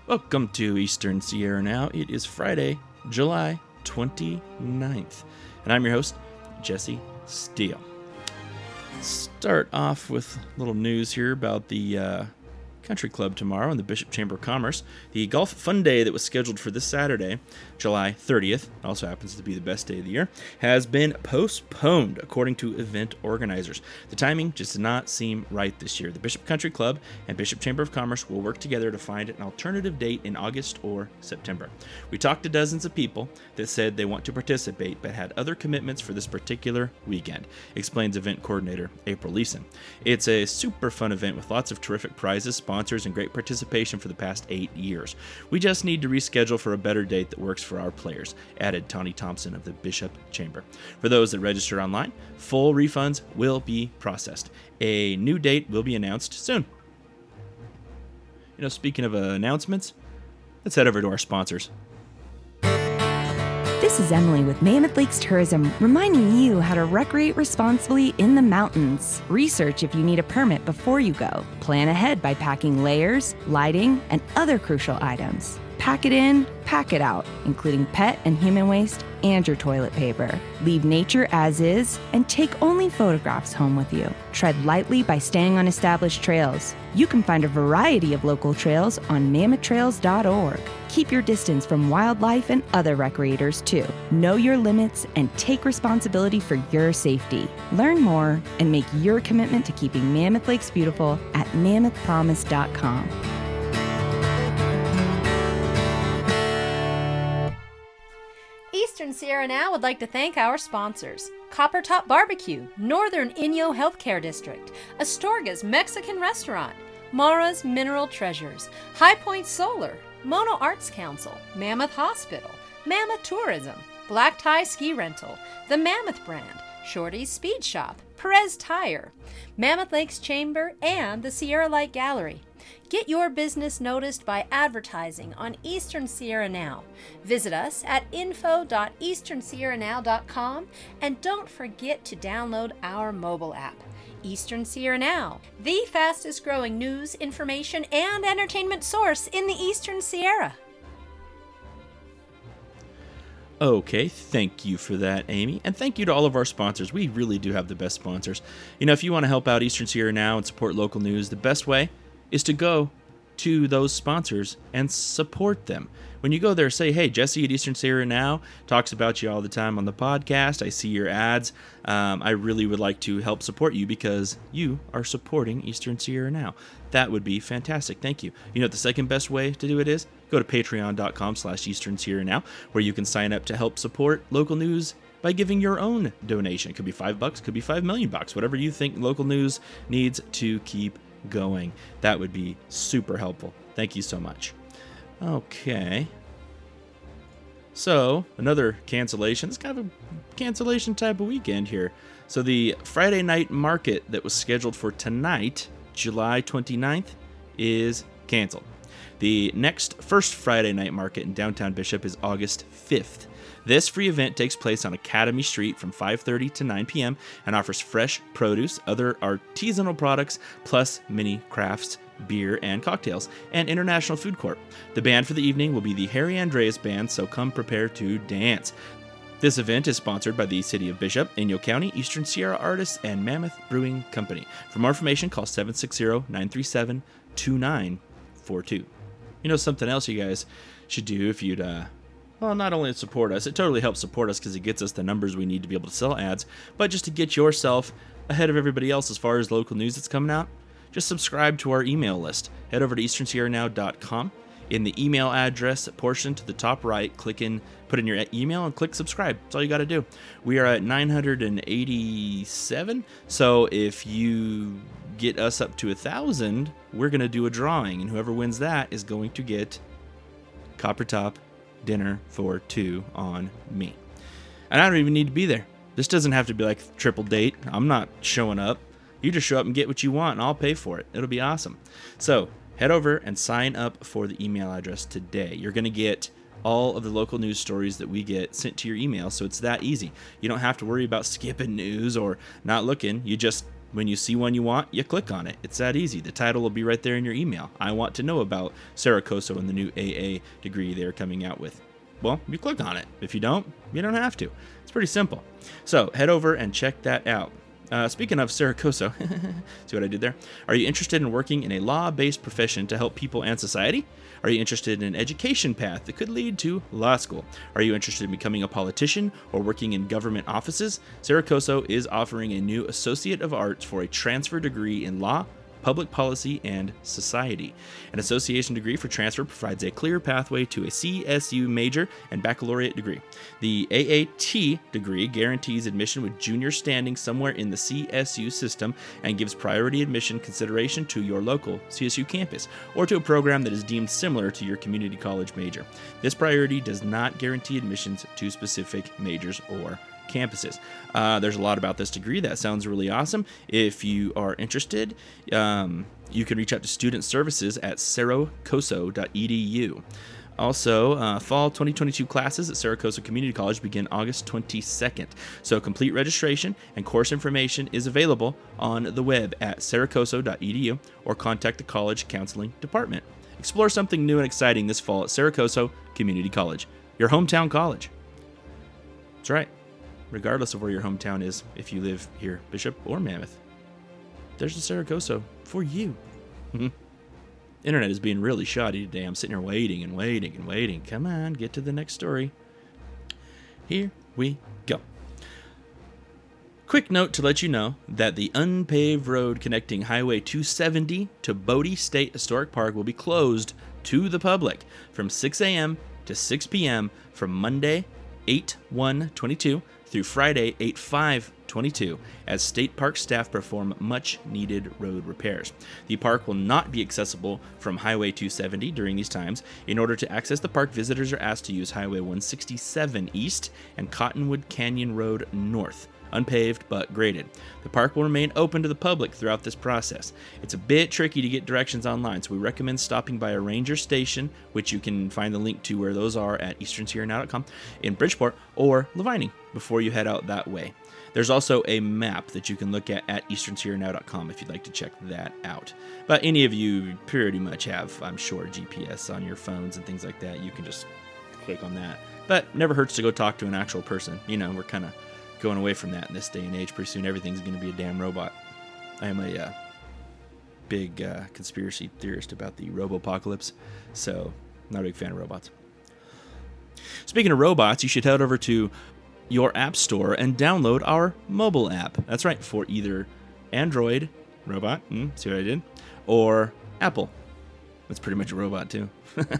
Welcome to Eastern Sierra Now. It is Friday, July 29th, and I'm your host, Jesse Steele. Start off with a little news here about the Country Club tomorrow in the Bishop Chamber of Commerce. The Golf Fun Day that was scheduled for this Saturday, July 30th, also happens to be the best day of the year, has been postponed, according to event organizers. The timing just did not seem right this year. The Bishop Country Club and Bishop Chamber of Commerce will work together to find an alternative date in August or September. We talked to dozens of people that said they want to participate but had other commitments for this particular weekend, explains event coordinator April Leeson. It's a super fun event with lots of terrific prizes, sponsors, and great participation for the past 8 years. We just need to reschedule for a better date that works for our players, added Tawny Thompson of the Bishop Chamber. For those that register online, full refunds will be processed. A new date will be announced soon. Speaking of announcements, let's head over to our sponsors. This is Emily with Mammoth Lakes Tourism, reminding you how to recreate responsibly in the mountains. Research if you need a permit before you go. Plan ahead by packing layers, lighting, and other crucial items. Pack it in, pack it out, including pet and human waste and your toilet paper. Leave nature as is and take only photographs home with you. Tread lightly by staying on established trails. You can find a variety of local trails on mammothtrails.org. Keep your distance from wildlife and other recreators too. Know your limits and take responsibility for your safety. Learn more and make your commitment to keeping Mammoth Lakes beautiful at mammothpromise.com. Eastern Sierra Now would like to thank our sponsors: Copper Top Barbecue, Northern Inyo Healthcare District, Astorga's Mexican Restaurant, Mara's Mineral Treasures, High Point Solar, Mono Arts Council, Mammoth Hospital, Mammoth Tourism, Black Tie Ski Rental, the Mammoth Brand, Shorty's Speed Shop, Perez Tire, Mammoth Lakes Chamber, and the Sierra Light Gallery. Get your business noticed by advertising on Eastern Sierra Now. Visit us at info.easternsierranow.com and don't forget to download our mobile app. Eastern Sierra Now, the fastest growing news, information, and entertainment source in the Eastern Sierra. Okay, thank you for that, Amy. And thank you to all of our sponsors. We really do have the best sponsors. If you want to help out Eastern Sierra Now and support local news, the best way is to go to those sponsors and support them. When you go there, say, hey, Jesse at Eastern Sierra Now talks about you all the time on the podcast. I see your ads. I really would like to help support you because you are supporting Eastern Sierra Now. That would be fantastic. Thank you. The second best way to do it is go to patreon.com/Eastern Sierra Now, where you can sign up to help support local news by giving your own donation. It could be $5, could be $5 million, whatever you think local news needs to keep going. That would be super helpful. Thank you so much. Okay. So, another cancellation. It's kind of a cancellation type of weekend here. So the Friday night market that was scheduled for tonight, July 29th, is canceled. The next first Friday night market in downtown Bishop is August 5th. This free event takes place on Academy Street from 5:30 to 9 p.m. and offers fresh produce, other artisanal products, plus mini crafts, beer, and cocktails, and international food court. The band for the evening will be the Harry Andreas Band, so come prepare to dance. This event is sponsored by the City of Bishop, Inyo County, Eastern Sierra Artists, and Mammoth Brewing Company. For more information, call 760-937-2942. Something else you guys should do if you'd not only support us, it totally helps support us because it gets us the numbers we need to be able to sell ads, but just to get yourself ahead of everybody else as far as local news that's coming out, just subscribe to our email list. Head over to easternsierranow.com. In the email address portion to the top right, put in your email and click subscribe. That's all you got to do. We are at 987, so if you get us up to 1,000, we're going to do a drawing, and whoever wins that is going to get Copper Top dinner for 2 on me. And I don't even need to be there. This doesn't have to be like triple date. I'm not showing up. You just show up and get what you want, and I'll pay for it. It'll be awesome. So head over and sign up for the email address today. You're going to get all of the local news stories that we get sent to your email, so it's that easy. You don't have to worry about skipping news or not looking. You just When you see one you want, you click on it. It's that easy. The title will be right there in your email. I want to know about Saracoso and the new AA degree they're coming out with. Well, you click on it. If you don't have to. It's pretty simple. So head over and check that out. Speaking of Saracoso, see what I did there? Are you interested in working in a law-based profession to help people and society? Are you interested in an education path that could lead to law school? Are you interested in becoming a politician or working in government offices? Saracoso is offering a new Associate of Arts for a transfer degree in law, public policy, and society. An association degree for transfer provides a clear pathway to a CSU major and baccalaureate degree. The AAT degree guarantees admission with junior standing somewhere in the CSU system and gives priority admission consideration to your local CSU campus or to a program that is deemed similar to your community college major. This priority does not guarantee admissions to specific majors or campuses. There's a lot about this degree. That sounds really awesome. If you are interested, you can reach out to student services at saracoso.edu. Also, fall 2022 classes at Saracoso Community College begin August 22nd. So complete registration and course information is available on the web at saracoso.edu or contact the college counseling department. Explore something new and exciting this fall at Saracoso Community College, your hometown college. That's right. Regardless of where your hometown is, if you live here, Bishop or Mammoth, there's a Saracoso for you. Internet is being really shoddy today. I'm sitting here waiting and waiting and waiting. Come on, get to the next story. Here we go. Quick note to let you know that the unpaved road connecting Highway 270 to Bodie State Historic Park will be closed to the public from 6 a.m. to 6 p.m. from Monday, 8/1/22 through Friday, 8/5/22, as state park staff perform much-needed road repairs. The park will not be accessible from Highway 270 during these times. In order to access the park, visitors are asked to use Highway 167 East and Cottonwood Canyon Road North, unpaved but graded. The park will remain open to the public throughout this process. It's a bit tricky to get directions online, so we recommend stopping by a ranger station, which you can find the link to where those are at easternsierranow.com, in Bridgeport or Levining before you head out that way. There's also a map that you can look at easternsierranow.com if you'd like to check that out. But any of you pretty much have, I'm sure, GPS on your phones and things like that. You can just click on that. But never hurts to go talk to an actual person. You know, we're kind of going away from that in this day and age. Pretty soon everything's going to be a damn robot. I am a big conspiracy theorist about the robo-apocalypse, so not a big fan of robots. Speaking of robots, you should head over to your app store and download our mobile app. That's right, for either Android, robot, see what I did, or Apple. That's pretty much a robot too.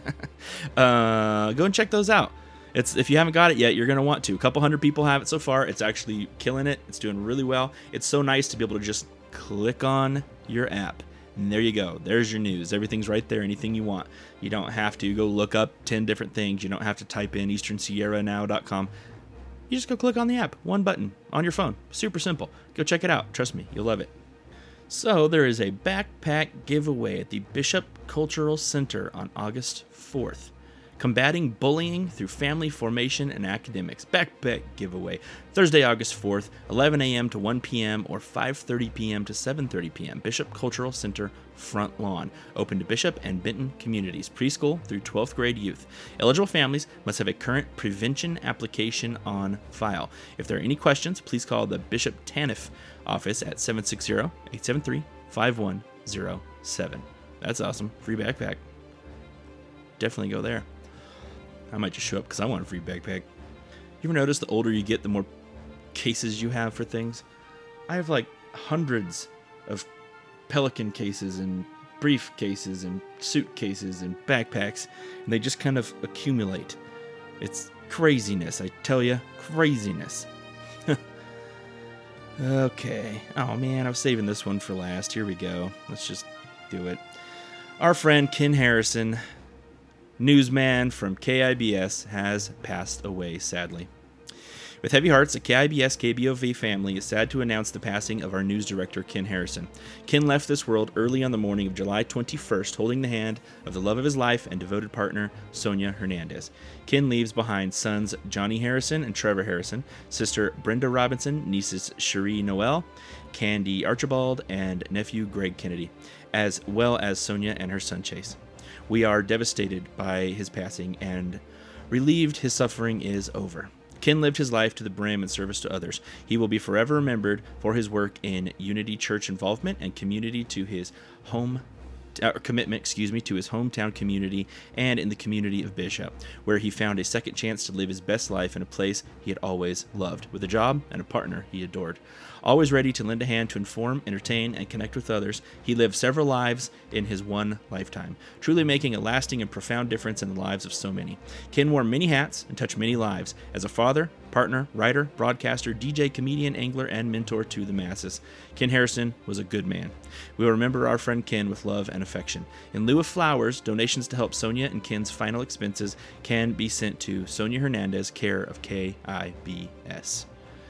Go and check those out. If you haven't got it yet, you're going to want to. A couple hundred people have it so far. It's actually killing it. It's doing really well. It's so nice to be able to just click on your app. And there you go. There's your news. Everything's right there. Anything you want. You don't have to go look up 10 different things. You don't have to type in easternsierranow.com. You just go click on the app. One button on your phone. Super simple. Go check it out. Trust me. You'll love it. So there is a backpack giveaway at the Bishop Cultural Center on August 4th. Combating Bullying Through Family Formation and Academics. Backpack giveaway. Thursday, August 4th, 11 a.m. to 1 p.m. or 5:30 p.m. to 7:30 p.m. Bishop Cultural Center front lawn. Open to Bishop and Benton communities. Preschool through 12th grade youth. Eligible families must have a current prevention application on file. If there are any questions, please call the Bishop TANF office at 760-873-5107. That's awesome. Free backpack. Definitely go there. I might just show up because I want a free backpack. You ever notice the older you get, the more cases you have for things? I have like hundreds of Pelican cases and briefcases and suitcases and backpacks, and they just kind of accumulate. It's craziness, I tell you. Craziness. Okay. Oh man, I was saving this one for last. Here we go. Let's just do it. Our friend Ken Harrison, newsman from KIBS, has passed away, sadly. With heavy hearts, the KIBS KBOV family is sad to announce the passing of our news director, Ken Harrison. Ken left this world early on the morning of July 21st, holding the hand of the love of his life and devoted partner, Sonia Hernandez. Ken leaves behind sons Johnny Harrison and Trevor Harrison, sister Brenda Robinson, nieces Cherie Noel, Candy Archibald, and nephew Greg Kennedy, as well as Sonia and her son Chase. We are devastated by his passing and relieved his suffering is over. Ken lived his life to the brim in service to others. He will be forever remembered for his work in Unity Church involvement and community to his commitment to his hometown community and in the community of Bishop, where he found a second chance to live his best life in a place he had always loved, with a job and a partner he adored. Always ready to lend a hand to inform, entertain, and connect with others, he lived several lives in his one lifetime, truly making a lasting and profound difference in the lives of so many. Ken wore many hats and touched many lives as a father, partner, writer, broadcaster, DJ, comedian, angler, and mentor to the masses. Ken Harrison was a good man. We will remember our friend Ken with love and affection. In lieu of flowers, donations to help Sonia and Ken's final expenses can be sent to Sonia Hernandez, care of KIBS.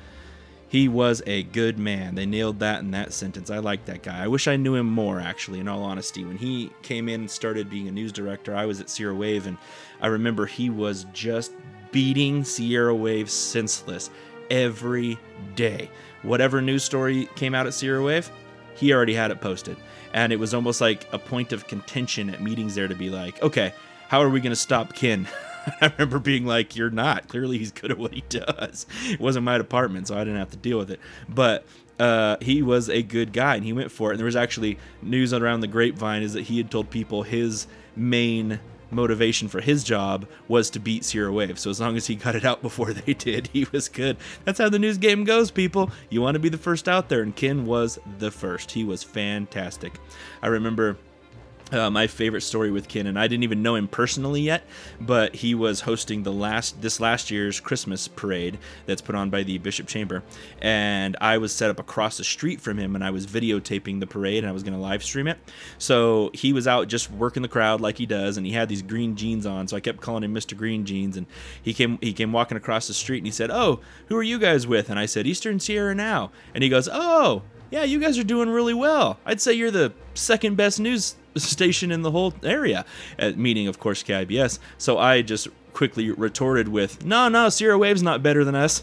He was a good man. They nailed that in that sentence. I like that guy. I wish I knew him more, actually, in all honesty. When he came in and started being a news director, I was at Sierra Wave, and I remember he was just beating Sierra Wave senseless every day. Whatever news story came out at Sierra Wave, he already had it posted. And it was almost like a point of contention at meetings there to be like, okay, how are we going to stop Ken? I remember being like, you're not. Clearly he's good at what he does. It wasn't my department, so I didn't have to deal with it. But he was a good guy, and he went for it. And there was actually news around the grapevine is that he had told people his main motivation for his job was to beat Sierra Wave. So as long as he got it out before they did, he was good. That's how the news game goes, people. You want to be the first out there, and Ken was the first. He was fantastic. I remember my favorite story with Ken, and I didn't even know him personally yet, but he was hosting this last year's Christmas parade that's put on by the Bishop Chamber, and I was set up across the street from him, and I was videotaping the parade, and I was going to live stream it. So he was out just working the crowd like he does, and he had these green jeans on, so I kept calling him Mr. Green Jeans, and he came walking across the street, and he said, "Oh, who are you guys with?" And I said, "Eastern Sierra Now." And he goes, "Oh, yeah, you guys are doing really well. I'd say you're the second best news station in the whole area," meaning, of course, KIBS. So I just quickly retorted with, no, Sierra Wave's not better than us.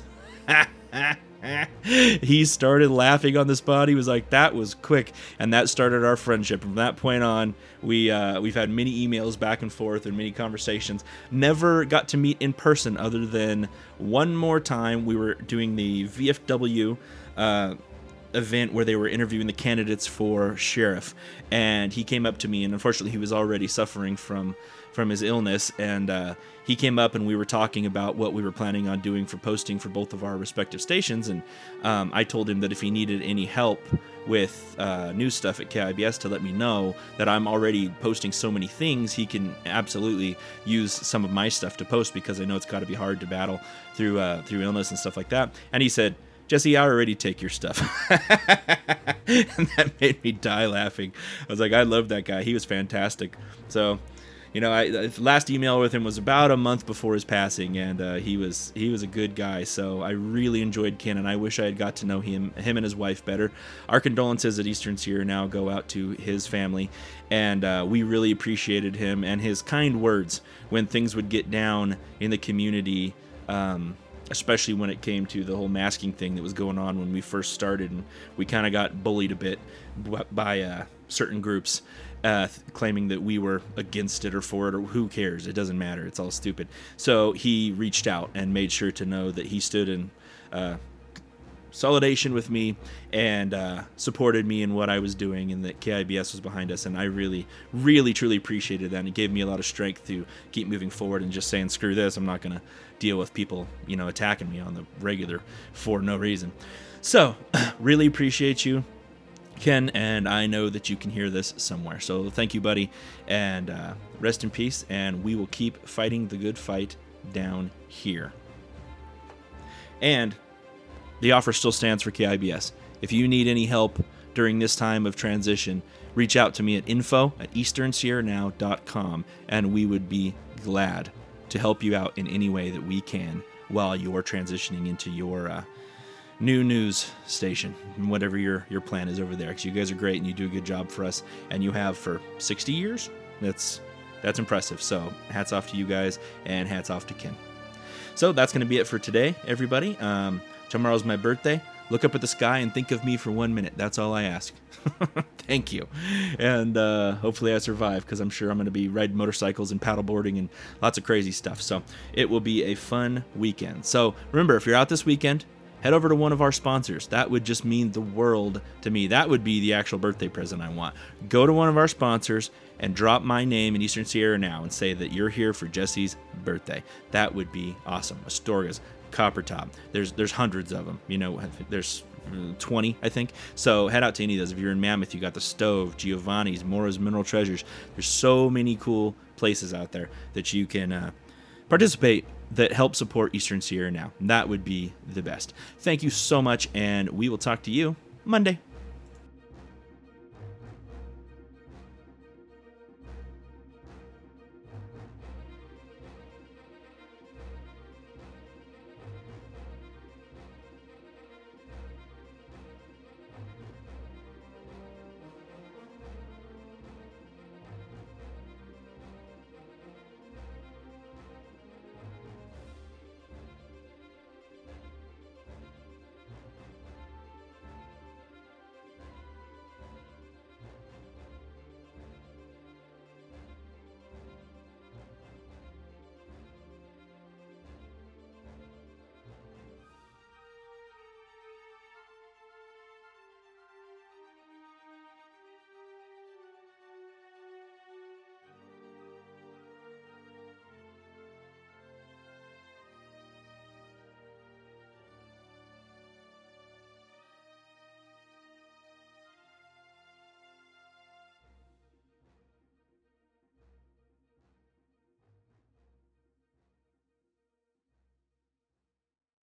He started laughing on the spot. He was like, that was quick. And that started our friendship. From that point on, we've had many emails back and forth and many conversations. Never got to meet in person other than one more time. We were doing the VFW event where they were interviewing the candidates for sheriff, and he came up to me, and unfortunately he was already suffering from his illness, and he came up and we were talking about what we were planning on doing for posting for both of our respective stations, and I told him that if he needed any help with news stuff at KIBS to let me know, that I'm already posting so many things, he can absolutely use some of my stuff to post, because I know it's got to be hard to battle through illness and stuff like that. And he said, "Jesse, I already take your stuff." And that made me die laughing. I was like, I love that guy. He was fantastic. So, last email with him was about a month before his passing, and he was a good guy. So I really enjoyed Ken, and I wish I had got to know him and his wife better. Our condolences at Eastern Sierra Now go out to his family, and we really appreciated him and his kind words when things would get down in the community, especially when it came to the whole masking thing that was going on when we first started, and we kind of got bullied a bit by certain groups claiming that we were against it or for it, or who cares, it doesn't matter, it's all stupid. So he reached out and made sure to know that he stood in solidation with me and supported me in what I was doing, and that KIBS was behind us, and I really, really, truly appreciated that, and it gave me a lot of strength to keep moving forward and just saying, screw this, I'm not going to deal with people, attacking me on the regular for no reason. So, really appreciate you, Ken, and I know that you can hear this somewhere. So thank you, buddy, and rest in peace, and we will keep fighting the good fight down here. And the offer still stands for KIBS. If you need any help during this time of transition, reach out to me at info@easternsierranow.com, and we would be glad to help you out in any way that we can while you're transitioning into your new news station, whatever your plan is over there, because you guys are great and you do a good job for us, and you have for 60 years. That's impressive. So hats off to you guys, and hats off to Ken. So that's going to be it for today, everybody. Tomorrow's my birthday. Look up at the sky and think of me for 1 minute. That's all I ask. Thank you. And hopefully I survive, because I'm sure I'm going to be riding motorcycles and paddleboarding and lots of crazy stuff. So it will be a fun weekend. So remember, if you're out this weekend, head over to one of our sponsors. That would just mean the world to me. That would be the actual birthday present I want. Go to one of our sponsors and drop my name in Eastern Sierra Now and say that you're here for Jesse's birthday. That would be awesome. Astorga's, Copper Top. There's hundreds of them. There's 20, I think. So head out to any of those. If you're in Mammoth, you got the Stove, Giovanni's, Mora's Mineral Treasures. There's so many cool places out there that you can participate that help support Eastern Sierra Now. That would be the best. Thank you so much, and we will talk to you Monday.